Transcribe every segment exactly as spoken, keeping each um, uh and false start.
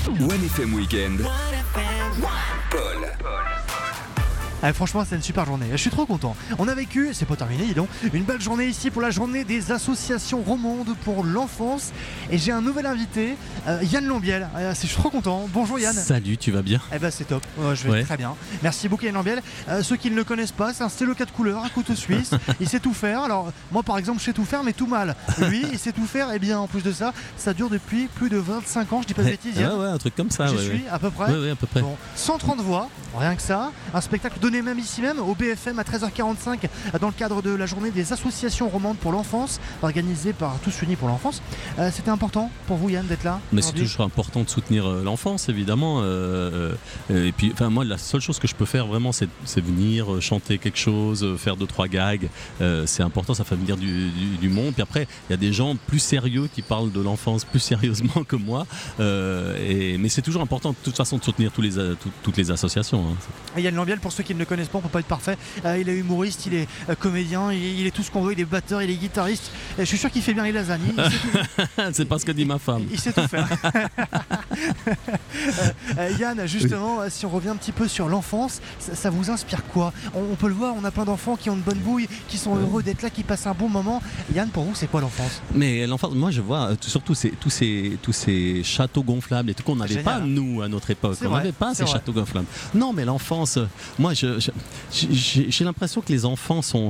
One F M Weekend. Paul. Ah, franchement, c'est une super journée. Je suis trop content. On a vécu, c'est pas terminé, dis donc, une belle journée ici pour la journée des associations romandes pour l'enfance. Et j'ai un nouvel invité, euh, Yann Lambiel. Euh, je suis trop content. Bonjour Yann. Salut, tu vas bien? Eh ben c'est top. Ouais, je vais Ouais. très bien. Merci beaucoup Yann Lambiel. Euh, ceux qui ne le connaissent pas, c'est un stylo quatre couleurs, un couteau suisse. Il sait tout faire. Alors moi par exemple, je sais tout faire, mais tout mal. Lui, il sait tout faire. Et bien en plus de ça, ça dure depuis plus de vingt-cinq ans. Je dis pas de bêtises, Ouais, Yann. ouais, un truc comme ça. J'y ouais, suis ouais. à peu près. Ouais, ouais, à peu près. Bon, cent trente voix, rien que ça. Un spectacle donné même ici même au B F M à treize heures quarante-cinq dans le cadre de la journée des associations romandes pour l'enfance organisée par Tous Unis pour l'enfance. Euh, C'était important pour vous Yann d'être là? Mais c'est aujourd'hui toujours important de soutenir euh, l'enfance, évidemment. euh, euh, et puis, enfin, moi, la seule chose que je peux faire vraiment, c'est, c'est venir euh, chanter quelque chose, euh, faire deux trois gags. Euh, c'est important, ça fait venir du, du, du monde. Puis après, il y a des gens plus sérieux qui parlent de l'enfance plus sérieusement que moi. Euh, et, mais c'est toujours important, de toute façon, de soutenir tous les, euh, tout- toutes les associations. Hein. Et Yann Lambiel, pour ceux qui ne le connaissent pas, on peut pas être parfait. Euh, il est humoriste, il est euh, comédien, il, il est tout ce qu'on veut, il est batteur, il est guitariste. Et je suis sûr qu'il fait bien les lasagnes. Il sait tout, c'est pas ce que dit ma femme. il sait tout faire. Euh, euh, Yann, justement, euh, si on revient un petit peu sur l'enfance, ça, ça vous inspire quoi? on, on peut le voir, on a plein d'enfants qui ont une bonne bouille, qui sont heureux d'être là, qui passent un bon moment. Yann, pour vous, c'est quoi l'enfance? Mais l'enfance, moi je vois euh, surtout ces, tous, ces, tous ces châteaux gonflables et tout qu'on n'avait Génial. pas nous à notre époque. C'est On vrai, n'avait pas c'est ces vrai. châteaux gonflables. Non, mais l'enfance, euh, moi je, je- j'ai, j'ai l'impression que les enfants sont.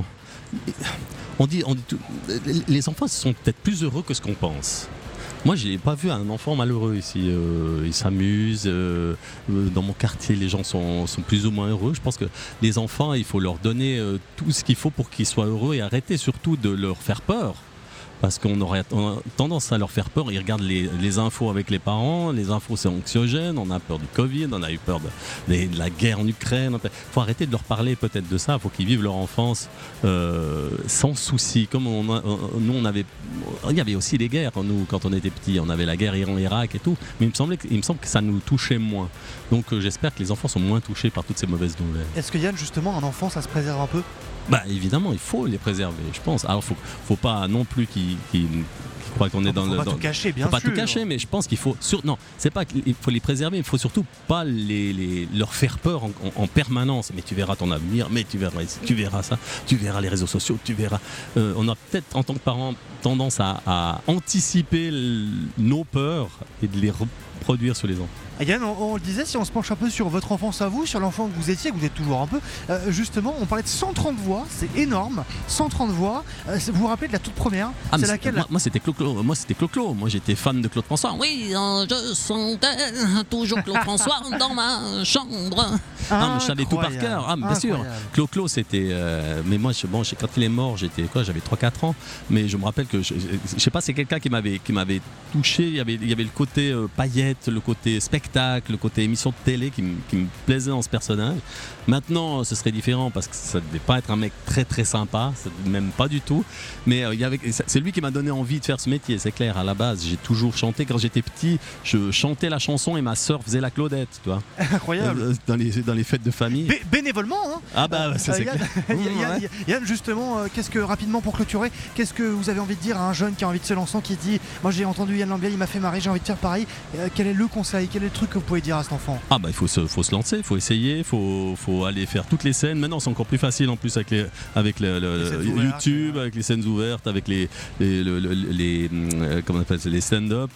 On dit, on dit tout- les enfants sont peut-être plus heureux que ce qu'on pense. Moi, je n'ai pas vu un enfant malheureux ici. Euh, ils s'amusent. euh, euh, dans mon quartier, les gens sont, sont plus ou moins heureux. Je pense que les enfants, il faut leur donner euh, tout ce qu'il faut pour qu'ils soient heureux et arrêter surtout de leur faire peur. Parce qu'on aurait on a tendance à leur faire peur. Ils regardent les, les infos avec les parents. Les infos, c'est anxiogène. On a peur du Covid. On a eu peur de, de- de la guerre en Ukraine. Il faut arrêter de leur parler peut-être de ça. Il faut qu'ils vivent leur enfance euh, sans souci. Comme on a- on- nous, on avait. Il y avait aussi les guerres, nous, quand on était petits. On avait la guerre Iran-Irak et tout. Mais il me, semblait que, il me semble que ça nous touchait moins. Donc euh, j'espère que les enfants sont moins touchés par toutes ces mauvaises nouvelles. Est-ce que Yann, justement, un enfant, ça se préserve un peu? Bah évidemment, il faut les préserver, je pense. Alors faut, faut pas non plus qu'ils, qu'ils, qu'ils croient qu'on est dans faut le. pas dans- tout cacher, bien faut pas sûr. tout cacher, mais je pense qu'il faut. Sur, non, c'est pas qu'il faut les préserver, il faut surtout pas les, les- leur faire peur en, en- en permanence. Mais tu verras ton avenir, mais tu verras, tu verras ça, tu verras les réseaux sociaux, tu verras. Euh, on a peut-être en tant que parents tendance à, à anticiper l- nos peurs et de les reproduire sur les enfants. Yann, on, on le disait, si on se penche un peu sur votre enfance à vous, sur l'enfant que vous étiez, que vous êtes toujours un peu, euh, justement, on parlait de cent trente voix, c'est énorme, cent trente voix. Euh, c'est- vous vous rappelez de la toute première? Ah, C'est mais laquelle? moi, moi, c'était Clo-Clo. Moi c'était Clo-Clo. Moi j'étais fan de Claude François. Oui, euh, je sentais toujours Claude François dans ma chambre. Ah, mais je savais tout par Incroyable. cœur. Ah, mais bien sûr. Incroyable. Clo-Clo, c'était. euh, mais moi, je- bon, je- quand il est mort, j'étais quoi? J'avais trois quatre ans. Mais je me rappelle que. Je, je sais pas, c'est quelqu'un qui m'avait, qui m'avait touché. Il y avait, il y avait le côté euh, paillette, le côté spectacle, le côté émission de télé qui, me- qui me plaisait dans ce personnage. Maintenant, ce serait différent parce que ça devait pas être un mec très très sympa. Ça- Même pas du tout. Mais euh, il y avait, c'est lui qui m'a donné envie de faire ce métier, c'est clair. À la base, j'ai toujours chanté. Quand j'étais petit, je chantais la chanson et ma sœur faisait la Claudette, tu vois. Incroyable. Euh, Dans les, dans les fêtes de famille. Bé- bénévolement, hein. Ah bah, ça Euh, c'est Yann, clair. Yann, Ouais. Yann, justement, euh, qu'est-ce que, rapidement pour clôturer, qu'est-ce que vous avez envie de dire à un jeune qui a envie de se lancer, qui dit, moi j'ai entendu Yann Lambiel, il m'a fait marrer, j'ai envie de faire pareil. Euh, quel est le conseil, quel est le truc que vous pouvez dire à cet enfant? Ah bah il faut se, faut se lancer, il faut essayer, il faut, faut aller faire toutes les scènes. Maintenant c'est encore plus facile en plus avec, les, avec le, le- Les scènes ouvertes, YouTube, ouais. avec les scènes ouvertes, avec les, les, le- le- les, euh, comment on appelle ça, les stand-up,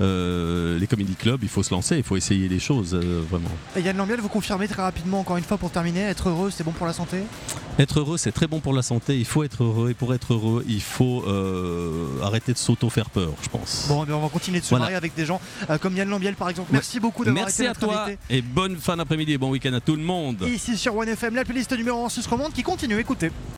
euh, les comedy clubs. Il faut se lancer, il faut essayer les choses euh, vraiment. Et Yann Lambiel, vous confirmez très rapidement, encore une fois pour terminer, être heureux c'est bon pour la santé? Être heureux c'est très bon pour la santé, il faut être heureux et pour être heureux il faut euh, arrêter de s'auto-faire peur je pense. Bon, eh bien, on va continuer de se Voilà. marier avec des gens euh, comme Yann Lambiel par exemple. Merci beaucoup d'avoir Merci été à notre toi invité. et bonne fin d'après-midi et bon week-end à tout le monde. Ici sur One F M, la playlist numéro un Suisse romande qui continue, écoutez.